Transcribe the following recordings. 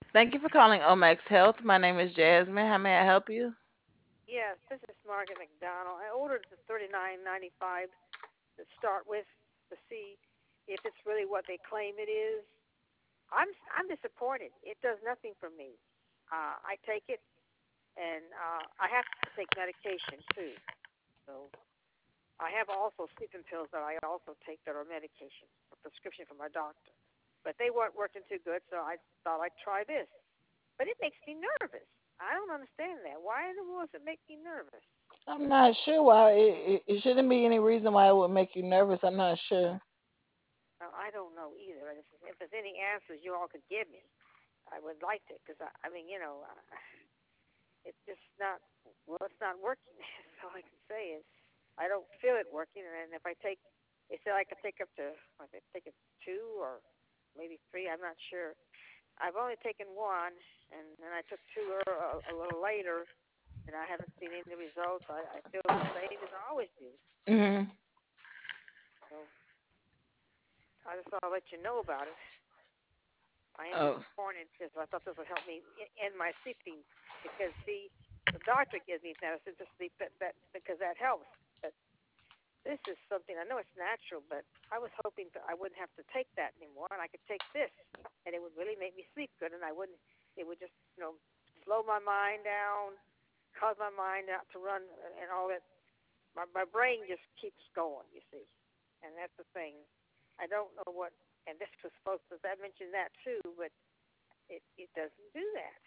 Thank you for calling Omax Health. My name is Jasmine. How may I help you? Yes, this is Margaret McDonald. I ordered the $39.95 to start with to see if it's really what they claim it is. I'm disappointed. It does nothing for me. I take it, and I have to take medication too. So I have also sleeping pills that I also take that are medication, a prescription from my doctor. But they weren't working too good, so I thought I'd try this. But it makes me nervous. I don't understand that. Why in the world does it make me nervous? I'm not sure why. It shouldn't be any reason why it would make you nervous. I'm not sure. I don't know either. And if there's any answers you all could give me, I would like to, because I mean, it's just not. Well, it's not working. That's all I can say is I don't feel it working. And if I take, they said I could take up to, I think take it two or maybe three. I'm not sure. I've only taken one, and then I took two a little later, and I haven't seen any results. I feel the same as I always do. Mhm. So I just thought I'd let you know about it. I am Oh. disappointed because I thought this would help me end my sleeping. Because see, the doctor gives me medicine to sleep, that because that helps. But this is something I know it's natural, but I was hoping that I wouldn't have to take that anymore, and I could take this, and it would really make me sleep good, and I wouldn't. It would just slow my mind down, cause my mind not to run, and all that. My brain just keeps going, you see, and that's the thing. I don't know what. And this was supposed to. I mentioned that too, but it doesn't do that.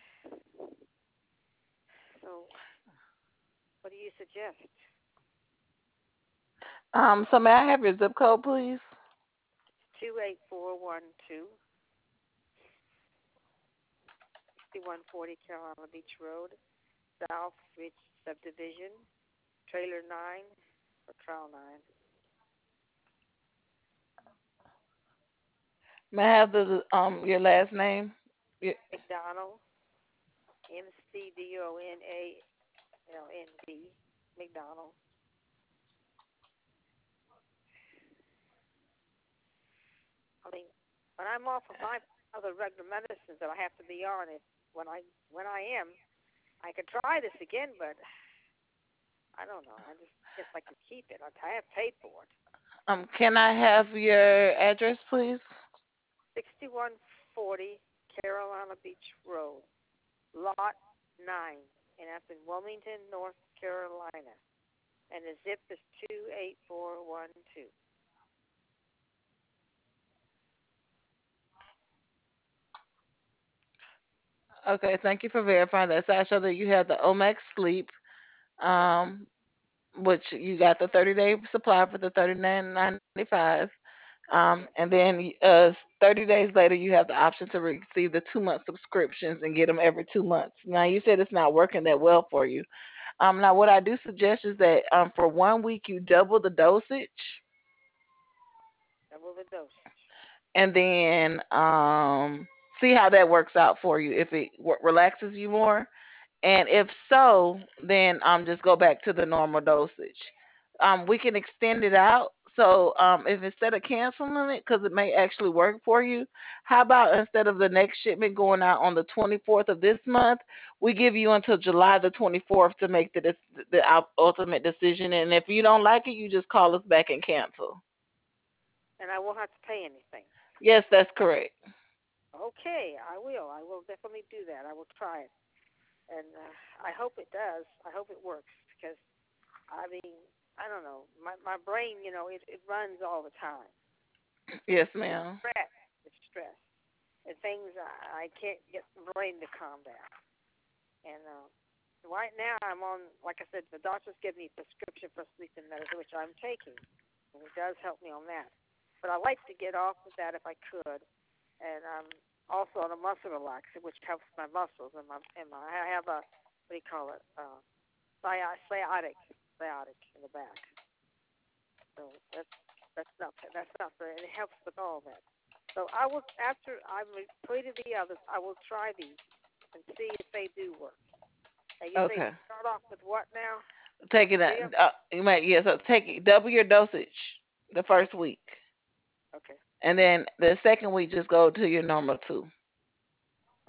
So what do you suggest? So may I have your zip code, please? 28412, 6140 Carolina Beach Road, South Ridge Subdivision, Trailer 9 or Trial 9. May I have the your last name? Y- McDonald, McDonald, McDonald. I mean, when I'm off of my other regular medicines that I have to be on, it when I am, I could try this again, but I don't know. I just guess I could keep it. I have paid for it. Can I have your address, please? 6140 Carolina Beach Road, Lot 9, and that's in Wilmington, North Carolina. And the zip is 28412. Okay, thank you for verifying that. So I show that you have the Omax Sleep, um, which you got the 30-day supply for the 39.95. And then 30 days later, you have the option to receive the 2 month subscriptions and get them every 2 months. Now, you said it's not working that well for you. Now, what I do suggest is that for 1 week, you double the dosage, Double the dosage. and then see how that works out for you. If it relaxes you more, and if so, then just go back to the normal dosage. We can extend it out. So if instead of canceling it, because it may actually work for you, how about instead of the next shipment going out on the 24th of this month, we give you until July the 24th to make the ultimate decision. And if you don't like it, you just call us back and cancel. And I won't have to pay anything. Yes, that's correct. Okay, I will. I will definitely do that. I will try it. And I hope it does. I hope it works because, I mean, I don't know. My brain, it runs all the time. Yes, It's ma'am. stress. It's stress. And things I can't get the brain to calm down. And right now I'm on, like I said, the doctors give me a prescription for sleeping medicine, which I'm taking, and it does help me on that. But I like to get off of that if I could, and also on a muscle relaxer, which helps my muscles and I have a what do you call it? Sciatic in the back. So that's not very, and it helps with all that. So I will after I've completed the others, I will try these and see if they do work. And you say Okay. start off with what now? Take it. Three of You might yes. Take it. Double your dosage the first week. them? Okay. And then the second week, just go to your normal two.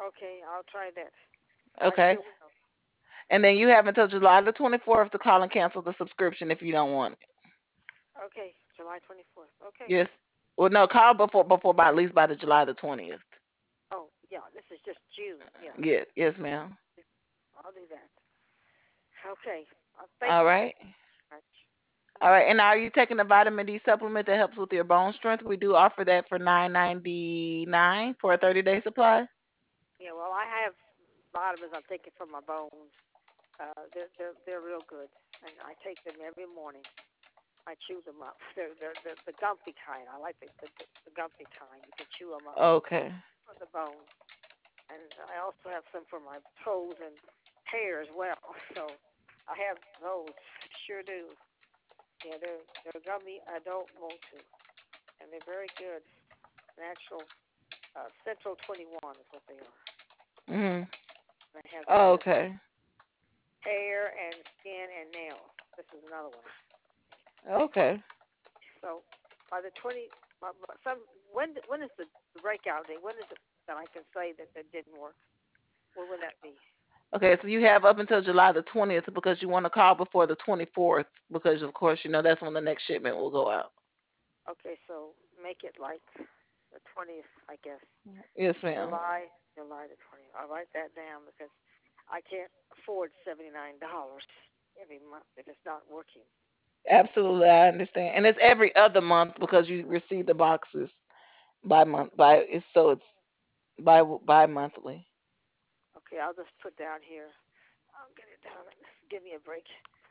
Okay, I'll try that. I Okay. sure will. And then you have until July the 24th to call and cancel the subscription if you don't want it. Okay, July 24th. Okay. Yes. Well, no, call before by at least by the July the 20th. Oh, yeah, this is just June. Yeah, Yes, yes, ma'am. I'll do that. Okay. Thank All you so right. much. All right. And are you taking a vitamin D supplement that helps with your bone strength? We do offer that for 9.99 for a 30-day supply. Yeah, well, I have vitamins I'm taking for my bones. They're real good, and I take them every morning. I chew them up. They're the gumpy kind. I like the gumpy kind. You can chew them up Okay. for the bones. And I also have some for my toes and hair as well. So I have those. Sure do. Yeah, they're gummy adult motu, and they're very good. Natural Central 21 is what they are. Mhm. And I have some for Okay. hair and skin and nails. This is another one. Okay. So by the 20, some when is the breakout date? When is it that I can say that that didn't work? When will that be? Okay, so you have up until July the 20th because you want to call before the 24th because of course you know that's when the next shipment will go out. Okay, so make it like the 20th, I guess. Yes, ma'am. July the 20th. I'll write that down because I can't afford $79 every month if it's not working. Absolutely, I understand. And it's every other month because you receive the boxes by month by it's so it's by monthly. Okay, I'll just put down here. I'll get it down. Give me a break.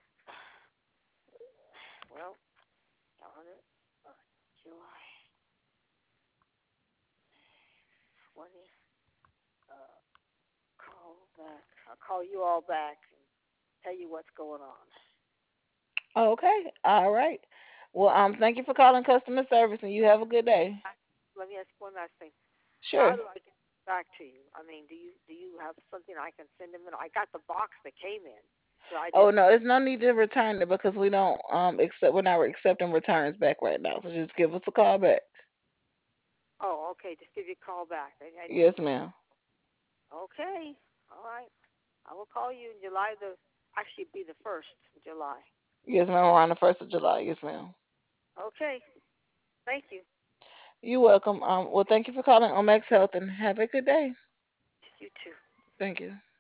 Well, darn it. July 20th. Uh, call back. I'll call you all back and tell you what's going on. Okay. All right. Well, thank you for calling customer service and you have a good day. Let me ask one last thing. How Sure. do I get back to you? I mean, do you have something I can send them in? I got the box that came in, but I Oh didn't. no, there's no need to return it because we don't accept we're not accepting returns back right now. So just give us a call back. Oh, okay. Just give you a call back. I Yes, didn't. ma'am. Okay. All right. I will call you in July. Actually be the 1st of July. Yes, ma'am. We're on the 1st of July. Yes, ma'am. Okay. Thank you. You're welcome. Well, thank you for calling Omex Health and have a good day. You too. Thank you.